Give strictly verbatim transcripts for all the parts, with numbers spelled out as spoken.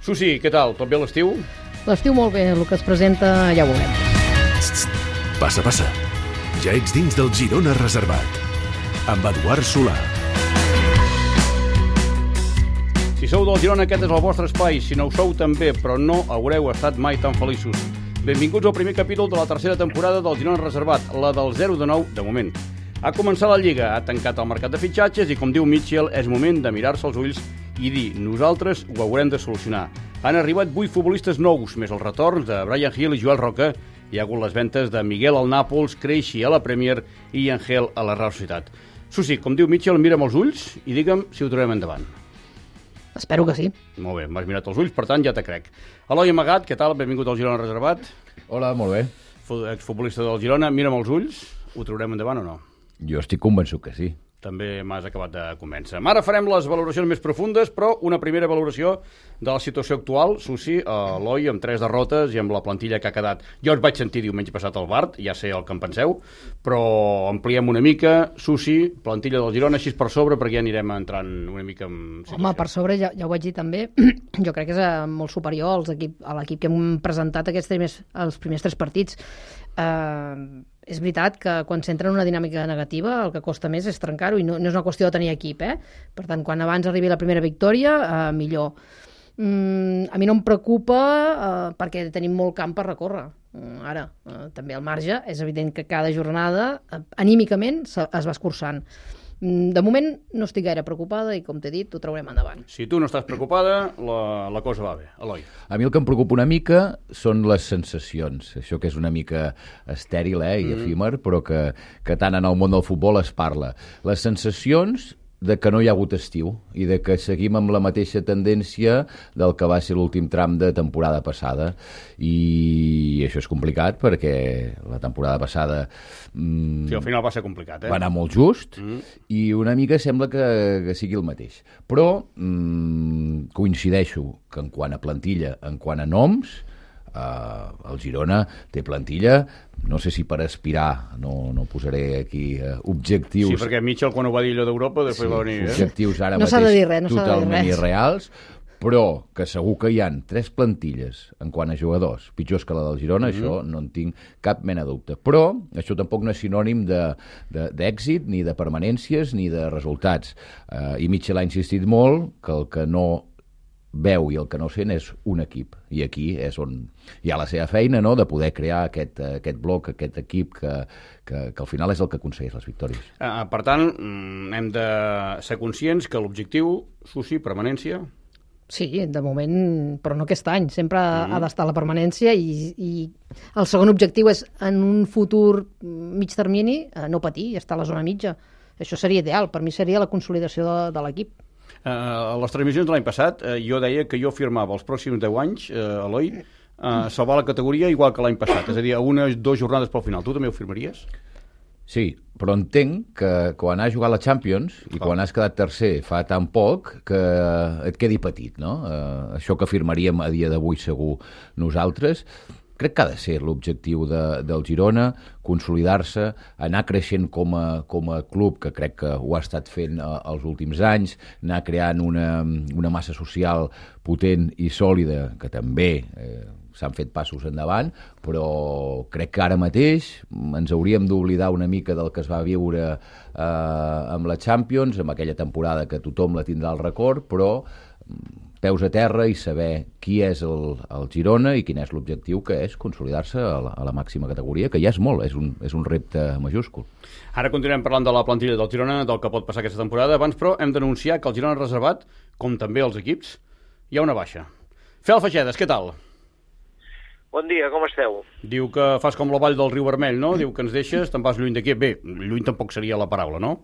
Susi, què tal? Tot bé l'estiu? L'estiu molt bé, el que es presenta ja ho veurem. Passa, passa. Ja ets dins del Girona Reservat. Amb Eduard Solà. Si sou del Girona, aquest és el vostre espai. Si no ho sou, també, però no haureu estat mai tan feliços. Benvinguts al primer capítol de la tercera temporada del Girona Reservat, la del zero de nou, de moment. Ha començat la Lliga, ha tancat el mercat de fitxatges i, com diu Mitchell, és moment de mirar-se als ulls i dir, nosaltres ho haurem de solucionar. Han arribat vuit futbolistes nous, més els retorns de Bryan Gil i Joel Roca. Hi ha hagut les ventes de Miguel al Nàpols, Creixi a la Premier i Angel a la Real Societat. Susi, com diu Mitchell, mira'm els ulls i digue'm si ho trobem endavant. Espero que sí. Molt bé, m'has mirat els ulls, per tant ja te crec. Eloi Amagat, què tal? Benvingut al Girona Reservat. Hola, molt bé. Exfutbolista del Girona, mira'm els ulls, ho traurem endavant o no? Jo estic convençut que sí. També m'has acabat de convèncer. Ara farem les valoracions més profundes, però una primera valoració de la situació actual. Susi, Eloi, amb tres derrotes i amb la plantilla que ha quedat. Jo us vaig sentir diumenge passat al Bart, ja sé el que en penseu, però ampliem una mica. Susi, plantilla del Girona, així per sobre, perquè ja anirem entrant una mica en situació. Home, per sobre, ja, ja ho vaig dir també, jo crec que és molt superior als equip, a l'equip que hem presentat aquests primers, els primers tres partits. Uh, és veritat que quan s'entra en una dinàmica negativa el que costa més és trencar-ho i no, no és una qüestió de tenir equip, eh? Per tant, quan abans arribi la primera victòria, uh, millor. Mm, a mi no em preocupa uh, perquè tenim molt camp per recórrer. Uh, ara, uh, també al marge, és evident que cada jornada, uh, anímicament, es va escurçant. De moment no estic gaire preocupada i, com t'he dit, ho traurem endavant. Si tu no estàs preocupada, la, la cosa va bé. Eloi. A mi el que em preocupa una mica són les sensacions. Això que és una mica estèril eh, i mm. efímer, però que, que tant en el món del futbol es parla. Les sensacions de que no hi ha hagut estiu i de que seguim amb la mateixa tendència del que va ser l'últim tram de temporada passada. I això és complicat perquè la temporada passada mmm, sí, al final va ser complicat, eh? Va anar molt just mm. i una mica sembla que, que sigui el mateix. Però mmm, coincideixo que en quant a plantilla, en quant a noms, Uh, el Girona té plantilla, no sé si per aspirar, no, no posaré aquí uh, objectius. Sí, perquè Mitchell quan ho va dir allò d'Europa després sí, va venir. Eh? Objectius ara no mateix dir res, no totalment irreals, però que segur que hi ha tres plantilles en quant a jugadors pitjors que la del Girona, mm-hmm. això no en tinc cap mena de dubte. Però això tampoc no és sinònim d'èxit, ni de permanències, ni de resultats. Uh, I Mitchell ha insistit molt que el que no veu i el que no sent és un equip, i aquí és on hi ha la seva feina, no?, de poder crear aquest, aquest bloc, aquest equip que, que, que al final és el que aconsegueix les victòries. Uh, per tant, hem de ser conscients que l'objectiu, Susi, permanència? Sí, de moment, però no aquest any, sempre mm. ha d'estar la permanència i, i el segon objectiu és en un futur mig termini no patir i estar a la zona mitja. Això seria ideal, per mi seria la consolidació de, de l'equip. Uh, a les transmissions de l'any passat uh, jo deia que jo firmava els pròxims deu anys, uh, Eloi, uh, salvar la categoria igual que l'any passat, és a dir, a unes dues jornades pel final. Tu també ho firmaries? Sí, però entenc que quan has jugat la Champions i quan has quedat tercer fa tan poc que et quedi petit, no? Uh, això que firmaríem a dia d'avui segur nosaltres. Crec que ha de ser l'objectiu de, del Girona, consolidar-se, anar creixent com a, com a club, que crec que ho ha estat fent eh, els últims anys, anar creant una, una massa social potent i sòlida, que també eh, s'han fet passos endavant, però crec que ara mateix ens hauríem d'oblidar una mica del que es va viure eh, amb la Champions, amb aquella temporada que tothom la tindrà al record, però peus a terra i saber qui és el, el Girona i quin és l'objectiu, que és consolidar-se a, a la màxima categoria, que ja és molt, és un, és un repte majúscul. Ara continuem parlant de la plantilla del Girona, del que pot passar aquesta temporada. Abans, però, hem d'anunciar que el Girona Reservat, com també els equips, hi ha una baixa. Fel Fagedes, què tal? Bon dia, com esteu? Diu que fas com la vall del riu Vermell, no? Diu que ens deixes, te'n vas lluny d'aquí. Bé, lluny tampoc seria la paraula, no?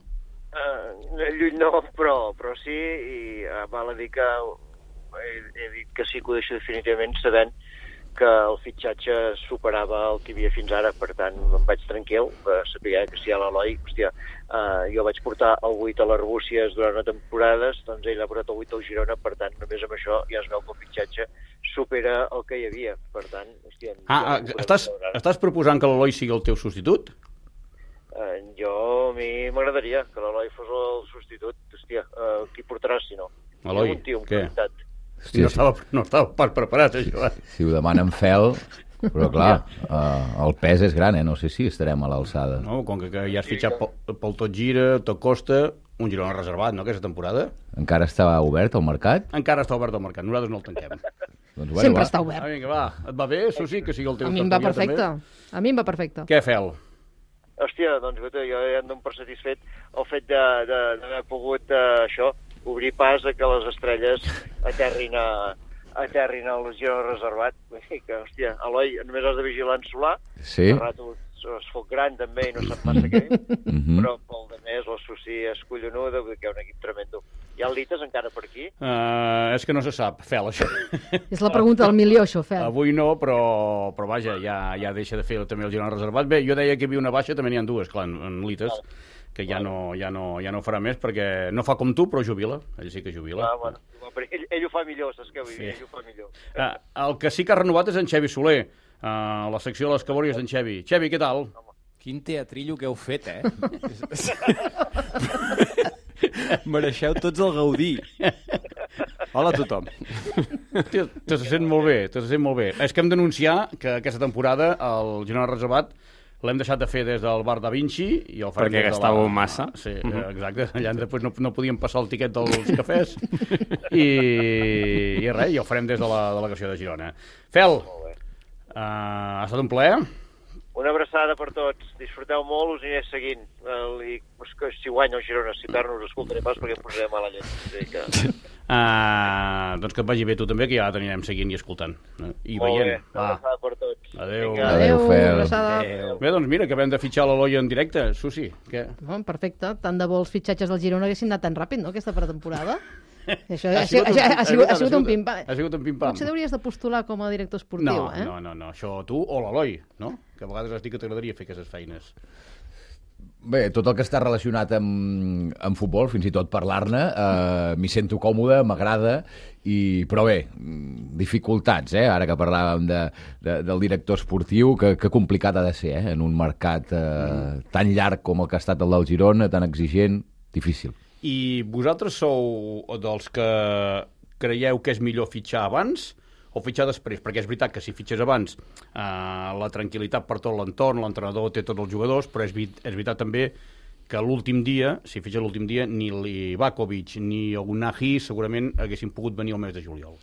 Uh, lluny no, però, però sí, i uh, val a dir que he, he dit que sí que ho deixo definitivament sabent que el fitxatge superava el que hi havia fins ara, per tant em vaig tranquil, eh, sabia que si a l'Eloi, hòstia, eh, jo vaig portar el vuit a l'Arbúcies durant una temporada, doncs ell ha portat el vuit al Girona, per tant només amb això ja es veu que el fitxatge supera el que hi havia, per tant, hòstia... Ah, ah estàs, estàs proposant que l'Eloi sigui el teu substitut? Eh, jo, a mi m'agradaria que l'Eloi fos el substitut, hòstia, eh, qui portaràs si no? Eloi, un tio, què? Qualitat. Hòstia, no, estava, no estava pas preparat, això. Eh? Si ho demanen Fel... Però clar, uh, el pes és gran, eh? No sé si estarem a l'alçada. No, com que, que ja has fitxat pel, pel tot gira, tot costa, un Girona reservat, no, aquesta temporada? Encara està obert el mercat? Encara està obert el mercat, nosaltres no el tanquem. Doncs, bueno, sempre va. Està obert. Ah, vinga, va, et va bé, Susi, que sigui el teu A mi em va perfecte, també? A mi em va perfecte. Què, Fel? Hòstia, doncs jo ja em dono per satisfet el fet d'haver pogut, uh, això, obrir pas a que les estrelles aterrin a... aterrin al Girona reservat. Que, hòstia, Eloi, només has de vigilar en solar, sí. Que rato es foc gran també i no sap massa què, mm -hmm. però pel de més la Susi és collonuda, que hi ha un equip tremendo. Hi ha el Lites encara per aquí? Uh, és que no se sap, Fel, això. És la pregunta del milió, això, Fel. Avui no, però, però vaja, ja, ja deixa de fer també el Girona reservat. Bé, jo deia que hi havia una baixa, també n'hi ha dues, clar, en, en Lites. Vale. Que ja no, ja, no, ja no farà més perquè no fa com tu, però jubila. Ell sí que jubila. Ah, bueno, ell, ell ho fa millor, saps què vull dir? Sí. Ell ho fa millor. Uh, el que sí que ha renovat és en Xevi Soler, uh, la secció de les cabòries d'en Xevi. Xevi, què tal? Quin teatrillo que heu fet, eh? Mereixeu tots el Gaudí. Hola a tothom. Te, te se sent molt bé, te se sent molt bé. És que hem d'anunciar que aquesta temporada el Girona reservat l'hem deixat de fer des del bar Da Vinci i el farem perquè gastàveu la... massa. Sí, uh -huh. Exacte. Allà després no, no podíem passar el tiquet dels cafès i, i res, i ho farem des de la delegació de Girona. Fel, uh, ha estat un plaer. Una abraçada per tots. Disfruteu molt, us aniré seguint. Uh, i, si guanya el Girona, si perd no us escoltaré pas perquè em posaré mala llet. Sí, que... uh, doncs que et vagi bé tu també, que ja t'anirem seguint i escoltant. I molt veient. Bé, una abraçada per tots. Adéu. Adéu, Adéu Fel. Adéu. Bé, doncs mira, acabem de fitxar l'Eloi en directe. Susi, què? Bon, perfecte. Tant de bo els fitxatges del Girona haguessin anat tan ràpid, no?, aquesta pretemporada. Això ha, ha, sigut, un, ha, ha, sigut, ha sigut un pim-pam. Ha sigut un pim-pam. Potser hauries de postular com a director esportiu, no, eh? No, no, no, això tu o l'Eloi, no? Que a vegades has dit que t'agradaria fer aquestes feines. Bé, tot el que està relacionat amb, amb futbol, fins i tot parlar-ne, eh, m'hi sento còmode, m'agrada, i, però bé, dificultats, eh? Ara que parlàvem de, de, del director esportiu, que, que complicat ha de ser, eh? En un mercat eh, mm. tan llarg com el que ha estat el del Girona, tan exigent, difícil. I vosaltres sou dels que creieu que és millor fitxar abans o fitxar després? Perquè és veritat que si fitxes abans eh, la tranquil·litat per tot l'entorn, l'entrenador té tots els jugadors, però és, és veritat també que l'últim dia, si fitxes l'últim dia, ni l'Ivakovic ni el Nahi segurament haguessin pogut venir el mes de juliol.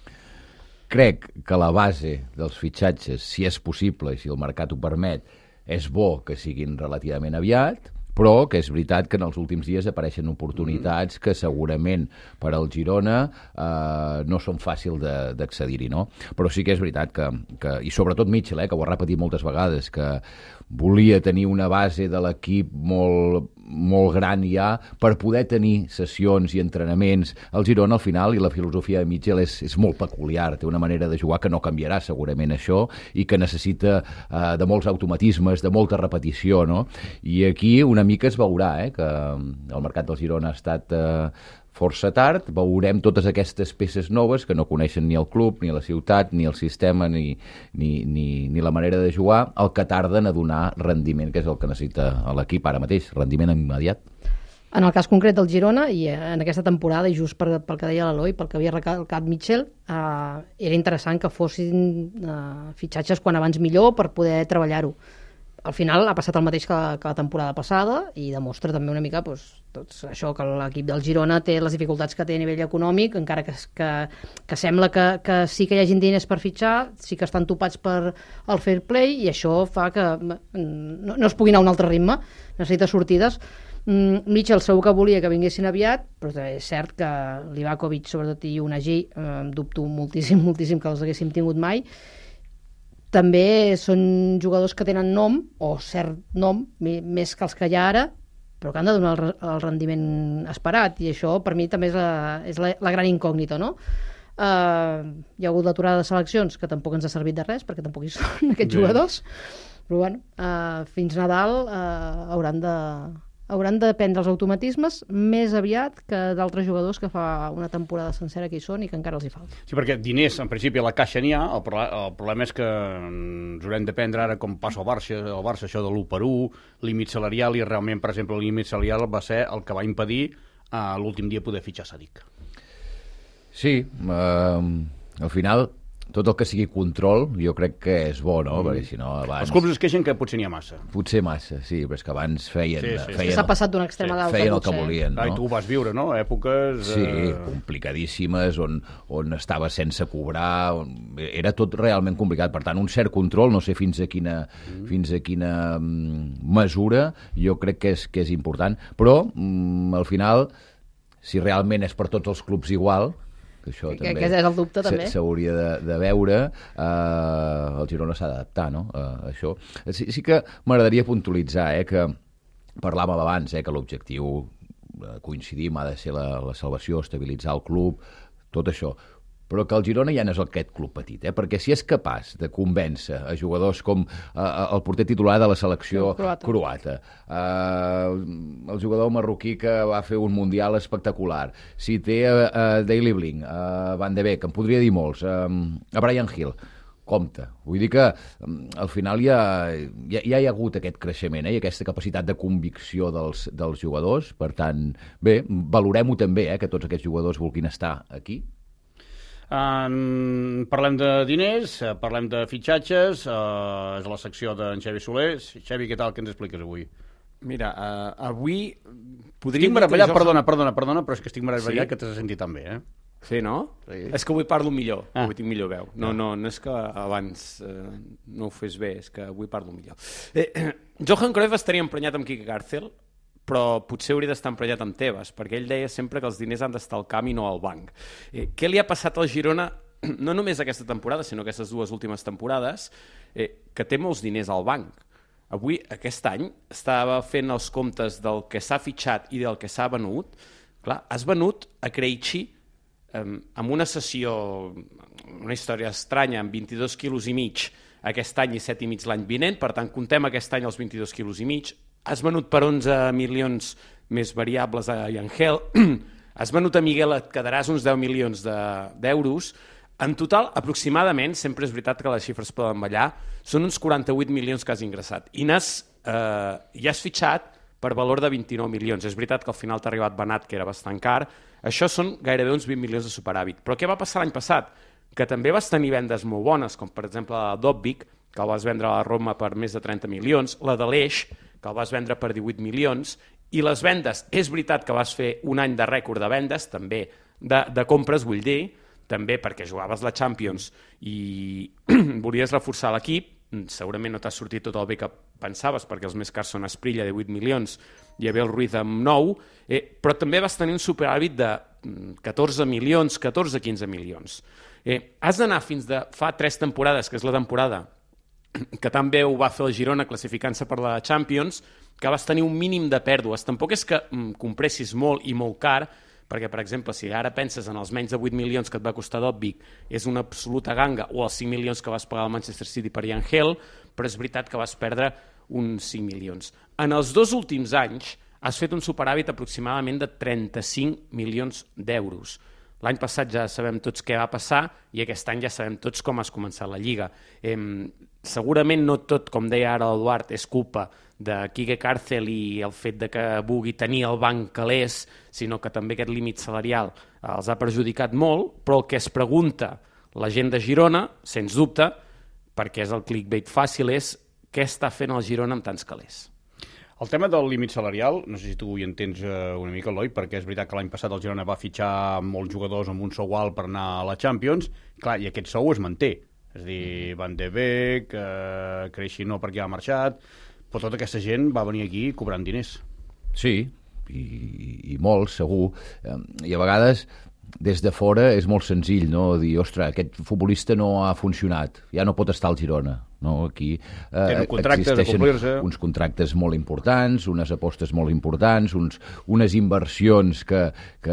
Crec que la base dels fitxatges, si és possible i si el mercat ho permet, és bo que siguin relativament aviat, però que és veritat que en els últims dies apareixen oportunitats que segurament per al Girona eh, no són fàcils d'accedir-hi, no? Però sí que és veritat que, que i sobretot Mitchell, eh, que ho ha repetit moltes vegades, que volia tenir una base de l'equip molt, molt gran ja per poder tenir sessions i entrenaments. El Girona, al final, i la filosofia de Mitchell és, és molt peculiar, té una manera de jugar que no canviarà segurament això i que necessita eh, de molts automatismes, de molta repetició, no? I aquí una mica es veurà, eh, que el mercat del Girona ha estat eh, força tard, veurem totes aquestes peces noves que no coneixen ni el club, ni la ciutat, ni el sistema, ni, ni, ni, ni la manera de jugar, el que tarden a donar rendiment, que és el que necessita l'equip ara mateix, rendiment immediat. En el cas concret del Girona, i en aquesta temporada, i just per, pel que deia l'Eloi, pel que havia recalcat Mitchell, eh, era interessant que fossin eh, fitxatges quan abans millor per poder treballar-ho. Al final ha passat el mateix que, que la temporada passada i demostra també una mica doncs, doncs això, que l'equip del Girona té les dificultats que té a nivell econòmic, encara que, que, que sembla que, que sí que hi hagi diners per fitxar, sí que estan topats per el fair play i això fa que no, no es pugui anar a un altre ritme, necessita sortides. Mitchell segur que volia que vinguessin aviat, però és cert que l'Ivakovic, sobretot, i Unagi, eh, dubto moltíssim, moltíssim que els haguéssim tingut mai. També són jugadors que tenen nom, o cert nom, més que els que hi ha ara, però que han de donar el, el rendiment esperat, i això per mi també és la, és la, la gran incògnita, no? Uh, hi ha hagut l'aturada de seleccions, que tampoc ens ha servit de res, perquè tampoc hi són aquests Bé. jugadors, però bueno, uh, fins Nadal uh, hauran de... hauran de prendre els automatismes més aviat que d'altres jugadors que fa una temporada sencera que hi són i que encara els hi falta. Sí, perquè diners, en principi, a la caixa n'hi ha, el, pro el problema és que ens haurem de prendre ara com passa al Barça, el Barça això de l'u per u, límit salarial, i realment, per exemple, el límit salarial va ser el que va impedir a l'últim dia poder fitxar Sadik. Sí, eh, al final tot el que sigui control jo crec que és bo, no? Mm. Perquè si no abans... Els clubs es queixen que potser n'hi ha massa. Potser massa, sí, però és que abans feien... Sí, sí, feien s'ha passat d'un extrem sí, a l'altre. feien el que volien, no? Ah, I tu ho vas viure, no? Èpoques... Sí, eh... complicadíssimes, on, on estava sense cobrar, on... era tot realment complicat. Per tant, un cert control, no sé fins a quina, mm. fins a quina mm, mesura, jo crec que és, que és important. Però, mm, al final, si realment és per tots els clubs igual... que això que, també que és el dubte, també. S'hauria de, de veure, eh, el Girona s'ha d'adaptar, no?, a això. Sí, sí que m'agradaria puntualitzar, eh, que parlàvem abans, eh, que l'objectiu, eh, coincidim, ha de ser la, la salvació, estabilitzar el club, tot això, però que el Girona ja no és aquest club petit, eh? Perquè si és capaç de convèncer a jugadors com eh, el porter titular de la selecció croata, croata eh, el jugador marroquí que va fer un mundial espectacular, si té a eh, eh, Daley Blind, a eh, Van de Beek, em podria dir molts, eh, a Brian Hill, compte. Vull dir que al final ja, ja, ja hi ha hagut aquest creixement, eh, i aquesta capacitat de convicció dels, dels jugadors. Per tant, bé, valorem-ho també, eh, que tots aquests jugadors vulguin estar aquí. Um, parlem de diners, parlem de fitxatges, uh, és la secció d'en Xavi Soler. Xavi, què tal, què ens expliques avui? Mira, uh, avui podria... Estic meravellat, perdona, perdona, perdona, però és que estic meravellat sí? que t'has sentit tan bé, eh? Sí, no? Sí. És que avui parlo millor, ah. avui tinc millor veu. No, no, no és que abans eh, no ho fes bé, és que avui parlo millor. Eh, Johan Cruyff estaria emprenyat amb Quique Cárcel, però potser hauria d'estar emprenyat amb Tebas, perquè ell deia sempre que els diners han d'estar al camp i no al banc. Eh, què li ha passat al Girona, no només aquesta temporada, sinó aquestes dues últimes temporades, eh, que té molts diners al banc. Avui, aquest any, estava fent els comptes del que s'ha fitxat i del que s'ha venut. Clar, has venut a Krejci eh, amb una sessió, una història estranya, amb vint-i-dos quilos i mig aquest any i set i mig l'any vinent, per tant, contem aquest any els vint-i-dos quilos i mig. Has venut per onze milions més variables a Yangel, has venut a Miguel, et quedaràs uns deu milions d'euros. En total, aproximadament, sempre és veritat que les xifres poden ballar, són uns quaranta-vuit milions que has ingressat. I n'has, eh, ja has fitxat per valor de vint-i-nou milions. És veritat que al final t'ha arribat Benat, que era bastant car. Això són gairebé uns vint milions de superàvit. Però què va passar l'any passat? Que també vas tenir vendes molt bones, com per exemple la de Dobbik, que el vas vendre a la Roma per més de trenta milions, la de l'Eix, que el vas vendre per divuit milions, i les vendes, és veritat que vas fer un any de rècord de vendes, també de, de compres, vull dir, també perquè jugaves la Champions i volies reforçar l'equip, segurament no t'ha sortit tot el bé que pensaves, perquè els més cars són Asprilla, de vuit milions, i Abel Ruiz amb nou, eh, però també vas tenir un superàvit de catorze milions, catorze a quinze milions. Eh, has d'anar fins de fa tres temporades, que és la temporada que també ho va fer el Girona classificant-se per la Champions, que vas tenir un mínim de pèrdues. Tampoc és que mm, compressis molt i molt car, perquè, per exemple, si ara penses en els menys de vuit milions que et va costar Dobbik, és una absoluta ganga, o els cinc milions que vas pagar al Manchester City per Yangel, però és veritat que vas perdre uns cinc milions. En els dos últims anys has fet un superàvit aproximadament de trenta-cinc milions d'euros. L'any passat ja sabem tots què va passar i aquest any ja sabem tots com has començat la Lliga. Eh, segurament no tot, com deia ara l'Eduard, és culpa de Quique Cárcel i el fet de que vulgui tenir el banc calés, sinó que també aquest límit salarial els ha perjudicat molt, però el que es pregunta la gent de Girona, sens dubte, perquè és el clickbait fàcil, és què està fent el Girona amb tants calés. El tema del límit salarial, no sé si tu hi entens una mica, Eloi, perquè és veritat que l'any passat el Girona va fitxar molts jugadors amb un sou alt per anar a la Champions, clar, i aquest sou es manté. És a dir, Van de Beek, eh, Krejci no perquè ha marxat, però tota aquesta gent va venir aquí cobrant diners. Sí, i, i molt, segur. I a vegades, des de fora, és molt senzill, no?, dir, ostres, aquest futbolista no ha funcionat, ja no pot estar al Girona. No, aquí eh, existeixen uns contractes molt importants, unes apostes molt importants, uns, unes inversions que, que,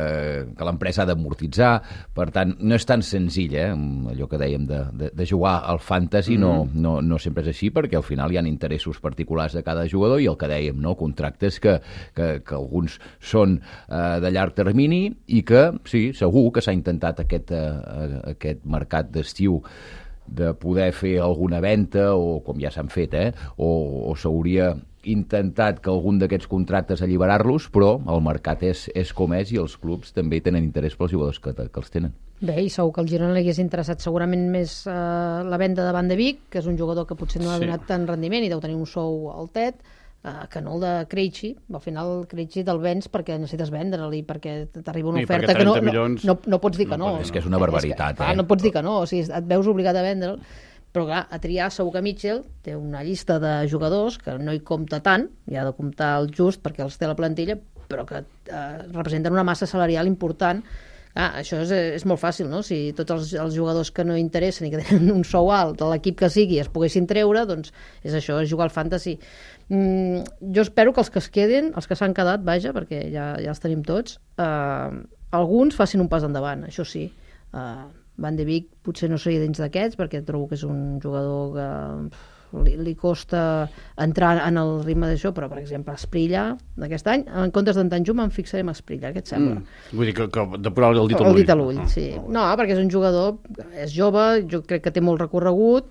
que l'empresa ha d'amortitzar. Per tant, no és tan senzill, eh, allò que dèiem de, de, de jugar al fantasy, mm. no, no, no sempre és així, perquè al final hi ha interessos particulars de cada jugador i el que dèiem, no? Contractes que, que, que alguns són eh, de llarg termini i que, sí, segur que s'ha intentat aquest, eh, aquest mercat d'estiu de poder fer alguna venda, o com ja s'han fet, eh? o, o s'hauria intentat que algun d'aquests contractes alliberar-los, però el mercat és, és com és i els clubs també tenen interès pels jugadors que, que els tenen. Bé, i segur que el Girona li hagués interessat segurament més eh, la venda de Van de Beek, que és un jugador que potser no ha donat sí. tant rendiment i deu tenir un sou altet, eh, que no el de Krejci. Al final el Krejci te'l vens perquè necessites vendre'l i perquè t'arriba una I oferta que no, milions... no, no, no pots dir que no. no, no. És que és una barbaritat. És que, eh? No pots dir que no, o sigui, et veus obligat a vendre'l. Però clar, a triar segur que Mitchell té una llista de jugadors que no hi compta tant, hi ha de comptar el just perquè els té a la plantilla, però que eh, representen una massa salarial important. Ah, això és, és molt fàcil, no? Si tots els, els jugadors que no interessen i que tenen un sou alt de l'equip que sigui es poguessin treure, doncs és això, és jugar al fantasy. Mm, jo espero que els que es quedin, els que s'han quedat, vaja, perquè ja, ja els tenim tots, eh, alguns facin un pas endavant, això sí. Eh, Van de Beek potser no seria dins d'aquests perquè trobo que és un jugador que li, li costa entrar en el ritme d'això, però per exemple Esprilla d'aquest any, en comptes d'en Tanjum em fixaré en Esprilla, què et sembla? Mm. Vull dir que, que de posar el dit a l'ull. El dit a l'ull, sí. No, perquè és un jugador, és jove, jo crec que té molt recorregut,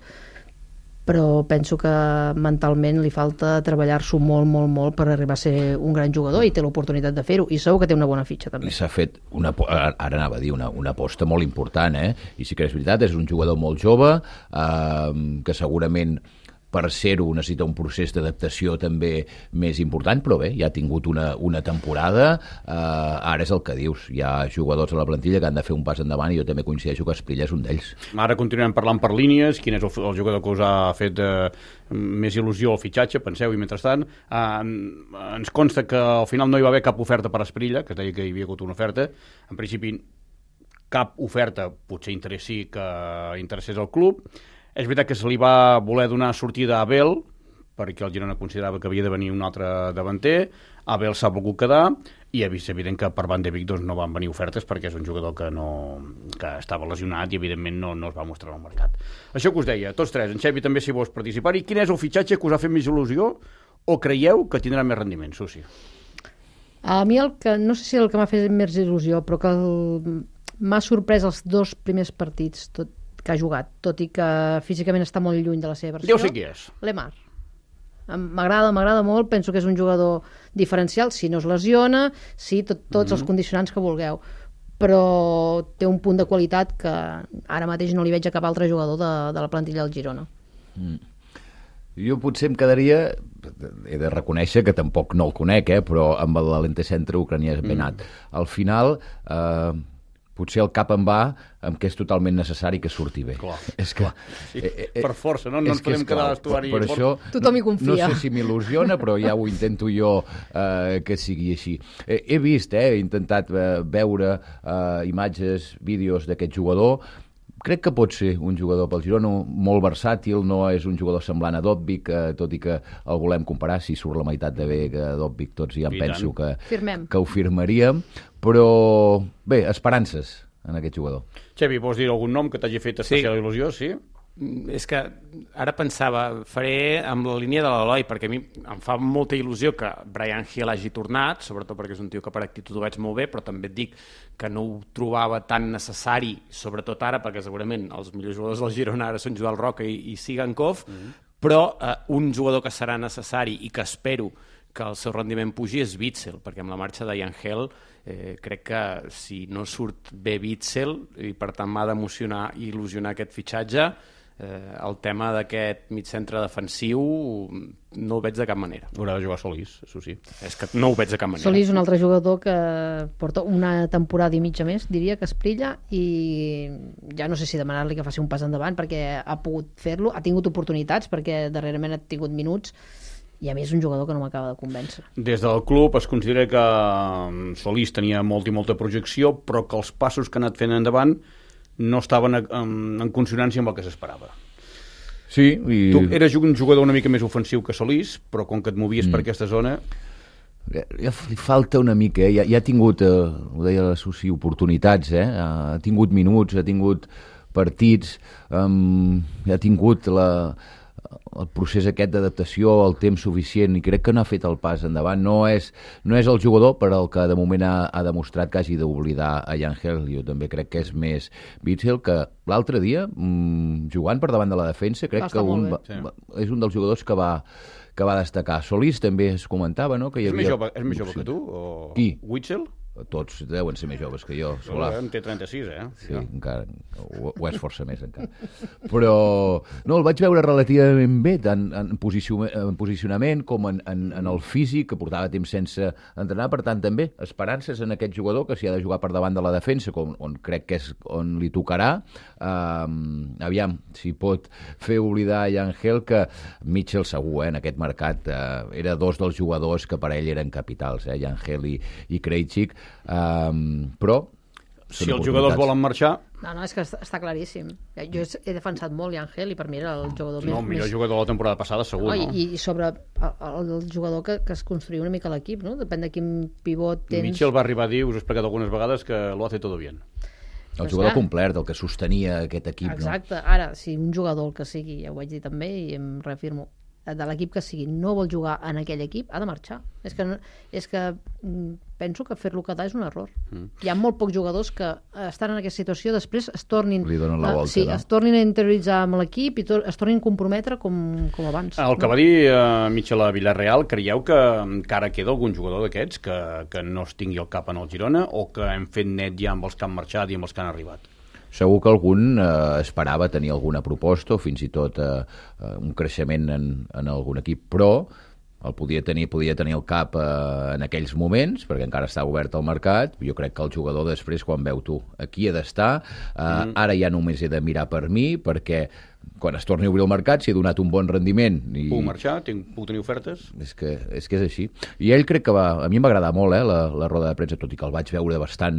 però penso que mentalment li falta treballar-s'ho molt, molt, molt per arribar a ser un gran jugador i té l'oportunitat de fer-ho, i segur que té una bona fitxa també. I s'ha fet, una, ara anava a dir, una, una aposta molt important, eh? I sí que és veritat, és un jugador molt jove, eh, que segurament per ser-ho necessita un procés d'adaptació també més important, però bé, ja ha tingut una, una temporada, eh, ara és el que dius, hi ha jugadors a la plantilla que han de fer un pas endavant i jo també coincideixo que Esprilla és un d'ells. Ara continuem parlant per línies, quin és el, el jugador que us ha fet eh, més il·lusió al fitxatge, penseu, i mentrestant eh, ens consta que al final no hi va haver cap oferta per Esprilla, que es deia que hi havia hagut una oferta, en principi cap oferta, potser interessi que interessés al club. És veritat que se li va voler donar sortida a Abel, perquè el Girona considerava que havia de venir un altre davanter. Abel s'ha volgut quedar, i és evident que per Van de Beek doncs, no van venir ofertes perquè és un jugador que, no, que estava lesionat i evidentment no, no es va mostrar al mercat. Això que us deia, tots tres, en Xevi també si vols participar, i quin és el fitxatge que us ha fet més il·lusió o creieu que tindrà més rendiment, Susi? A mi el que, no sé si el que m'ha fet més il·lusió, però que el, m'ha sorprès els dos primers partits, tot que ha jugat, tot i que físicament està molt lluny de la seva versió. Ja ho sé qui és. Lemar. M'agrada, m'agrada molt, penso que és un jugador diferencial, si no es lesiona, sí, tot, tots mm-hmm. els condicionants que vulgueu, però té un punt de qualitat que ara mateix no li veig a cap altre jugador de, de la plantilla del Girona. Mm. Jo potser em quedaria, he de reconèixer que tampoc no el conec, eh, però amb l'entecentre ucranià Benat. Mm. Al final... Eh, potser el cap em va amb que és totalment necessari que surti bé. Clar, és que, sí, eh, eh, per força, no? No ens podem quedar a l'estuari. Per, per això, tothom hi confia. No sé si m'il·lusiona, però ja ho intento jo eh, que sigui així. Eh, he vist, eh, he intentat eh, veure eh, imatges, vídeos d'aquest jugador. Crec que pot ser un jugador pel Girona molt versàtil, no és un jugador semblant a Dovbyk, eh, tot i que el volem comparar, si surt la meitat de bé que Dovbyk, tots ja em penso que, que ho firmaríem, però bé, esperances en aquest jugador. Xevi, vols dir algun nom que t'hagi fet especial sí. il·lusió? Sí? És que ara pensava, faré amb la línia de l'Eloi, perquè a mi em fa molta il·lusió que Bryan Gil hagi tornat, sobretot perquè és un tio que per actitud ho veig molt bé, però també et dic que no ho trobava tan necessari, sobretot ara, perquè segurament els millors jugadors del Girona ara són Joel Roca i, i Sigankov, mm-hmm. però eh, un jugador que serà necessari i que espero que el seu rendiment pugi és Witsel, perquè amb la marxa de Yangel eh, crec que si no surt bé Witsel i per tant m'ha d'emocionar i il·lusionar aquest fitxatge, eh, el tema d'aquest mig-centre defensiu no ho veig de cap manera. Haurà de jugar Solís, això sí. És que no ho veig de cap manera. Solís és un altre jugador que porta una temporada i mitja més, diria, que Esprilla, i ja no sé si demanar-li que faci un pas endavant perquè ha pogut fer-lo, ha tingut oportunitats perquè darrerament ha tingut minuts, i a més és un jugador que no m'acaba de convèncer. Des del club es considera que Solís tenia molta i molta projecció, però que els passos que ha anat fent endavant no estaven en, en consonància amb el que s'esperava. Sí, i... Tu eres un jugador una mica més ofensiu que Solís, però com que et movies mm. per aquesta zona... Ja, ja li falta una mica, eh? ja, ja ha tingut, eh, ho deia la Susi, oportunitats, eh? ha tingut minuts, ha tingut partits, um, ja ha tingut la... el procés aquest d'adaptació, el temps suficient, i crec que no ha fet el pas endavant. No és, no és el jugador per al que de moment ha, ha demostrat que hagi d'oblidar a Yangel. Jo també crec que és més Witsel, que l'altre dia, mmm, jugant per davant de la defensa, crec que un, va, sí. és un dels jugadors que va, que va destacar. Solís també es comentava, no? Que hi és, havia... més jove, és més jove que tu? O... Qui? Witsel? Tots deuen ser més joves que jo. Solà. En té trenta-sis, eh? Sí, ja. encara, ho, ho és força més encara. Però no, el vaig veure relativament bé, tant en, posicion, en posicionament com en, en, en el físic, que portava temps sense entrenar, per tant també esperances en aquest jugador que s'hi ha de jugar per davant de la defensa, com, on crec que és on li tocarà. Um, aviam, si pot fer oblidar a Yangel, que Mitchell segur, eh, en aquest mercat, uh, era dos dels jugadors que per ell eren capitals, eh, Yangel i, i Krejcik. Um, però si els jugadors volen marxar... No, no, és que està claríssim. Jo he defensat molt Yangel i per mi era el jugador no, més... millor més... jugador de la temporada passada, segur, no? no? I, i sobre el, el jugador que, que es construïu una mica l'equip, no? Depèn de quin pivot tens... Mitchell va arribar a dir, us he explicat algunes vegades, que lo hace todo bien. El jugador complet, el que sostenia aquest equip. Exacte. No? Ara, si un jugador el que sigui, ja ho vaig dir també i em reafirmo, de l'equip que sigui, no vol jugar en aquell equip, ha de marxar. És que, no, és que penso que fer-lo quedar és un error. Mm. Hi ha molt pocs jugadors que estan en aquesta situació, després es tornin, Li donen la volta, sí, no? es tornin a interioritzar amb l'equip i to, es tornin a comprometre com, com abans. El que no? va dir uh, Mitchell a Villarreal, creieu que encara queda algun jugador d'aquests que, que no es tingui el cap en el Girona o que hem fet net ja amb els que han marxat i amb els que han arribat? Segur que algun eh, esperava tenir alguna proposta o fins i tot eh, un creixement en, en algun equip, però el podia tenir, podia tenir el cap eh, en aquells moments, perquè encara està obert el mercat. Jo crec que el jugador després, quan veu tu, aquí ha d'estar, eh, mm. ara ja només he de mirar per mi, perquè quan es torni a obrir el mercat, si he donat un bon rendiment... I... Puc marxar? Tinc, puc tenir ofertes? És que, és que és així. I ell crec que va... A mi em va agradar molt eh, la, la roda de premsa, tot i que el vaig veure bastant...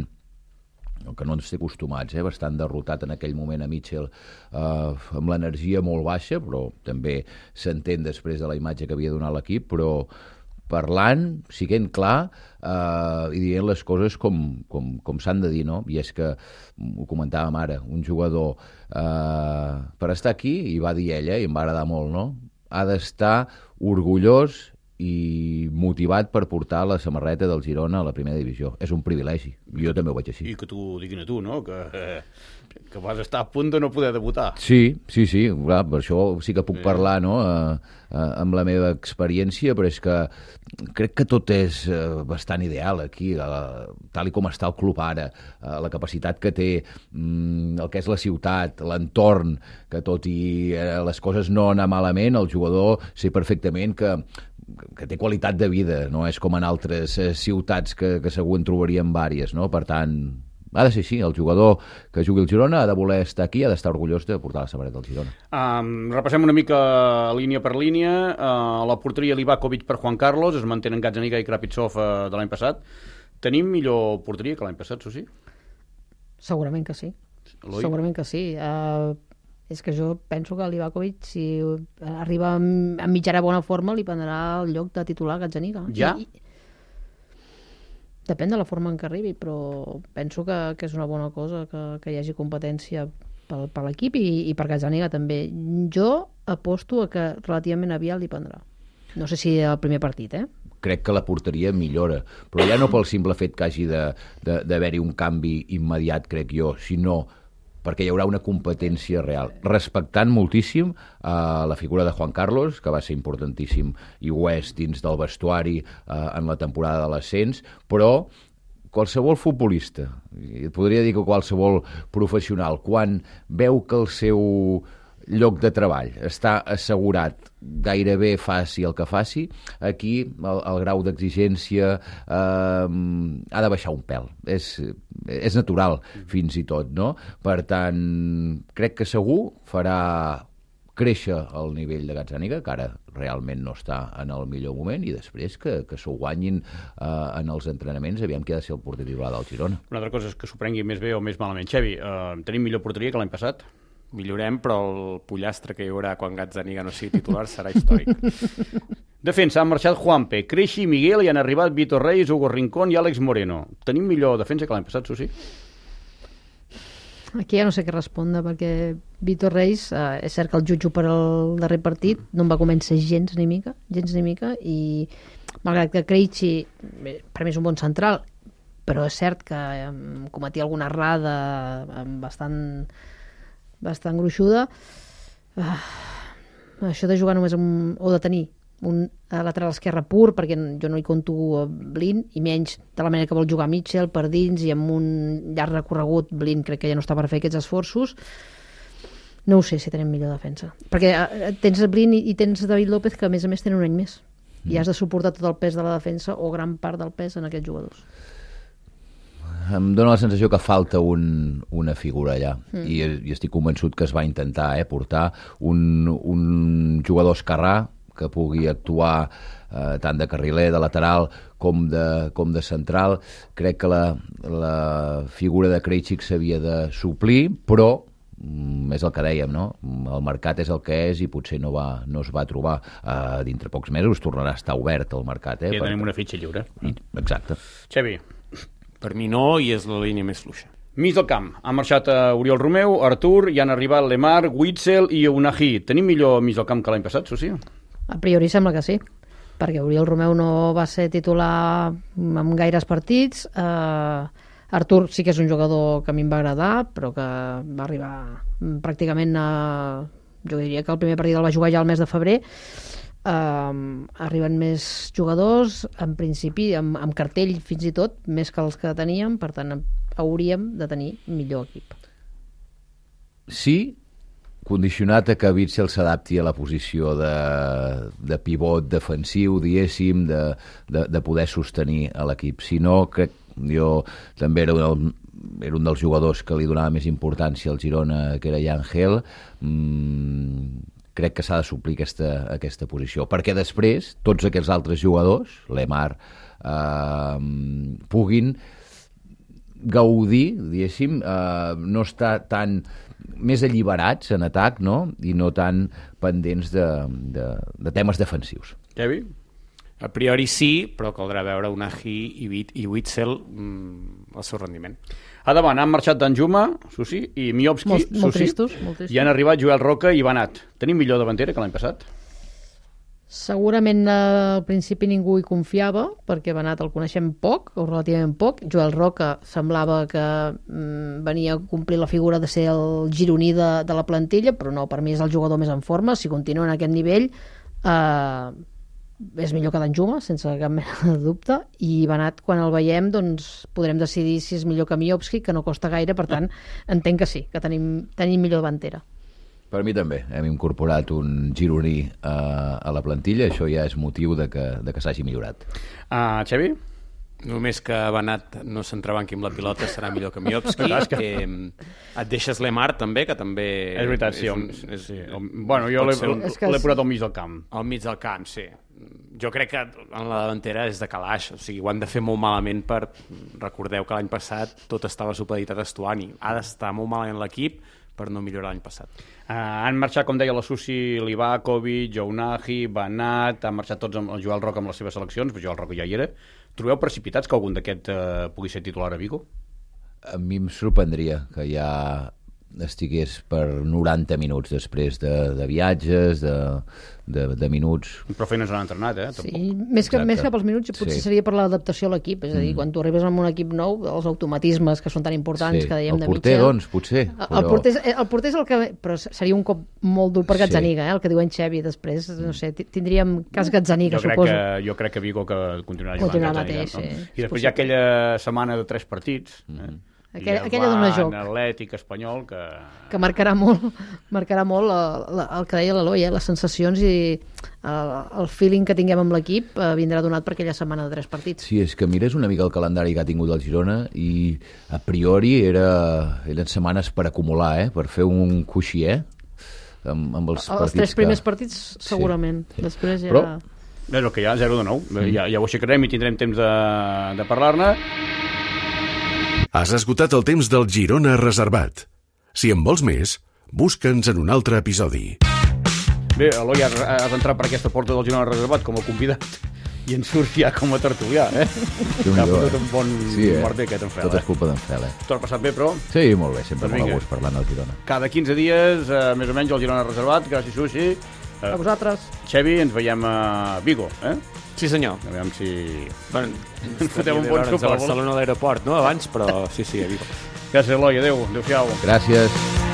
que no ens té acostumats, eh? bastant derrotat en aquell moment a Mitchell, eh, amb l'energia molt baixa, però també s'entén després de la imatge que havia donat l'equip, però parlant, siguent clar eh, i dient les coses com, com, com s'han de dir, no? I és que, ho comentàvem ara, un jugador eh, per estar aquí, i va dir ella, i em va agradar molt, no? Ha d'estar orgullós i motivat per portar la samarreta del Girona a la primera divisió. És un privilegi. Jo també ho veig així. I que t'ho diguin a tu, no? Que, eh, que vas estar a punt de no poder debutar. Sí, sí, sí. Clar, per això sí que puc sí. parlar, no?, eh, eh, amb la meva experiència, però és que crec que tot és eh, bastant ideal aquí, eh, tal i com està el club ara, eh, la capacitat que té, mm, el que és la ciutat, l'entorn, que tot i eh, les coses no anar malament, el jugador sé perfectament que que té qualitat de vida, no és com en altres eh, ciutats que, que segur en trobaríem vàries, no? Per tant, ha de ser així, el jugador que jugui al Girona ha de voler estar aquí, ha d'estar orgullós de portar la samarreta del Girona. Um, repassem una mica línia per línia. Uh, la porteria Livakovic per Juan Carlos, es mantenen Gazzaniga i Krapitsov uh, de l'any passat. Tenim millor porteria que l'any passat, Susi? Segurament que sí. Eloi? Segurament que sí. Uh, és que jo penso que Livakovic, si arriba en mitjana bona forma, li prendrà el lloc de titular a Gazzaniga. Ja? I, depèn de la forma en què arribi, però penso que, que és una bona cosa que, que hi hagi competència per, per l'equip i, i per Gazzaniga també. Jo aposto a que relativament aviat li prendrà. No sé si el primer partit, eh? Crec que la porteria millora, però ja no pel simple fet que hagi d'haver-hi un canvi immediat, crec jo, sinó perquè hi haurà una competència real, respectant moltíssim eh, la figura de Juan Carlos, que va ser importantíssim i ho és dins del vestuari eh, en la temporada de l'ascens, però qualsevol futbolista, et podria dir que qualsevol professional, quan veu que el seu lloc de treball està assegurat, gairebé faci el que faci, aquí el, el grau d'exigència eh, ha de baixar un pèl. És, és natural, fins i tot, no? Per tant, crec que segur farà créixer el nivell de Gazzaniga, que ara realment no està en el millor moment, i després que, que s'ho guanyin eh, en els entrenaments, aviam qui ha de ser el porter titular del Girona. Una altra cosa és que s'ho prengui més bé o més malament. Xevi, eh, tenim millor porteria que l'any passat? Millorem, però el pollastre que hi haurà quan Gazzaniga no sigui titular serà històric. Defensa, han marxat Juanpe, Creixi, Miguel, i han arribat Vitor Reis, Hugo Rincón i Àlex Moreno. Tenim millor defensa que l'any passat, Susi? aquí ja no sé què respondre, perquè Vitor Reis, eh, és cert que el jutjo per al darrer partit no em va convèncer gens ni mica, gens ni mica, i malgrat que Krejci, per mi és un bon central, però és cert que eh, cometia alguna errada eh, bastant, bastant gruixuda. Uh, això de jugar només amb, o de tenir un lateral esquerre pur, perquè jo no hi conto Blind, i menys de la manera que vol jugar Mitchell per dins i amb un llarg recorregut. Blind crec que ja no està per fer aquests esforços. No ho sé si tenim millor defensa, perquè eh, tens Blind i, i tens David López, que a més a més tenen un any més mm. i has de suportar tot el pes de la defensa o gran part del pes en aquests jugadors. Em dóna la sensació que falta un, una figura allà mm. I, i estic convençut que es va intentar eh, portar un, un jugador esquerrà que pugui actuar eh, tant de carriler, de lateral, com de, com de central. Crec que la, la figura de Krejci s'havia de suplir, però mm, és el que dèiem, no? El mercat és el que és i potser no, va, no es va trobar. Uh, dintre pocs mesos tornarà a estar obert el mercat. Eh, I per... tenim una fitxa lliure. I, exacte. Xavi. Per mi no, i és la línia més fluixa. Mig del camp. Han marxat a Oriol Romeu, Artur, i han arribat Lemar, Witzel i Unahi. Tenim millor mig del camp que l'any passat, Susi? A priori sembla que sí, perquè Oriol Romeu no va ser titular en gaires partits. Uh, Artur sí que és un jugador que a mi em va agradar, però que va arribar pràcticament a... Jo diria que el primer partit el va jugar ja al mes de febrer. Uh, arriben més jugadors, en principi, amb, amb cartell fins i tot, més que els que teníem, per tant, hauríem de tenir millor equip. Sí, condicionat a que Witzel s'adapti a la posició de, de pivot defensiu, diguéssim, de, de, de poder sostenir a l'equip. Si no, crec, jo també era un, era un dels jugadors que li donava més importància al Girona, que era Yangel. Mm, crec que s'ha de suplir aquesta, aquesta posició, perquè després tots aquests altres jugadors, Lemar, eh, puguin gaudir, diguéssim, eh, no està tan més alliberats en atac, no? I no tan pendents de, de, de temes defensius. Xavi? A priori sí, però caldrà veure Unahi i, Wit, i Witzel mm, el seu rendiment. A davant han marxat Danjuma, Susi, i Miovski, molt, Susi, molt tristos, molt tristos. I han arribat Joel Roca i Banat. Tenim millor davantera que l'any passat? Segurament al principi ningú hi confiava, perquè Banat el coneixem poc, o relativament poc. Joel Roca semblava que mm, venia a complir la figura de ser el gironí de, de la plantilla, però no, per mi és el jugador més en forma. Si continua en aquest nivell, eh, és millor que Danjuma, sense cap mena de dubte, i Banat, quan el veiem, doncs podrem decidir si és millor que Miovski, que no costa gaire, per tant, entenc que sí, que tenim, tenim millor davantera. Per mi també. Hem incorporat un gironí uh, a la plantilla. Això ja és motiu de que, de que s'hagi millorat. Uh, Xavi? Només que Banat no s'entrebanqui amb la pilota serà millor que Miovski. eh, et deixes Lemar també, que també... És veritat, sí. És un, és, és, sí. Bueno, jo l'he un... posat al mig del camp. Al mig del camp, sí. Jo crec que en la davantera és de calaix, o sigui, ho han de fer molt malament per... Recordeu que l'any passat tot estava supeditat a Stuani. Ha d'estar molt malament l'equip per no millorar l'any passat. Uh, han marxat, com deia la Susi, Livakovic, Unahi, Banat, han marxat tots amb el Joel Roca amb les seves seleccions, però Joel Roca ja hi era. Trobeu precipitats que algun d'aquest uh, pugui ser titular a Vigo? A mi em sorprendria que ja estigués per noranta minuts després de, de viatges, de, de, de minuts. Però feines han entrenat, eh? Sí, més que, més que pels minuts potser sí. Seria per l'adaptació a l'equip, és a dir, mm. quan tu arribes amb un equip nou, els automatismes que són tan importants, sí. que dèiem de Mitchell... El porter, doncs, potser. Però... El, porter, el porter és el que... Però seria un cop molt dur per Gazzaniga, eh? El que diuen Xavi després, no sé, tindríem cas Gazzaniga, jo suposo. Que, jo crec que Vigo que continuarà jugant continuarà Gazzaniga. Mateix, no? sí. I després hi ha aquella setmana de tres partits, eh? Aquella, aquella dona joc. Atlètic, Espanyol, que... Que marcarà molt, marcarà molt el, el que deia l'Eloi, eh? Les sensacions i el, el feeling que tinguem amb l'equip eh, vindrà donat per aquella setmana de tres partits. Sí, és que mires una mica el calendari que ha tingut el Girona i a priori era, eren setmanes per acumular, eh? Per fer un coixí, eh? Amb, amb els, els tres primers que... partits segurament, sí, sí. Després ja... Però és el que hi ha, zero de nou. Mm. Ja, ja ho aixecarem i tindrem temps de, de parlar-ne. Has esgotat el temps del Girona reservat. Si en vols més, busca'ns en un altre episodi. Bé, Eloi, has, has entrat per aquesta porta del Girona reservat com a convidat i en surt ja com a tertulià, eh? Déu-n'hi-do, Ha fotut eh? un bon Sí, eh? merder aquest en Fel, Tot eh? és culpa d'en Fel, eh? T'ho has passat bé, però? Sí, molt bé, sempre Doncs molt vinga. a gust parlant del Girona. Cada quinze dies, eh, més o menys, el Girona Reservat, gràcies, Susi. Eh, A vosaltres. Xevi, ens veiem a Vigo, eh? Sí, senyor. A veure si... Bueno, Ens fotem un bon a sopar. Barcelona a l'aeroport, no? Abans, però sí, sí, a Vigo. Gràcies, Eloi. Adéu. Adéu-siau. Gràcies.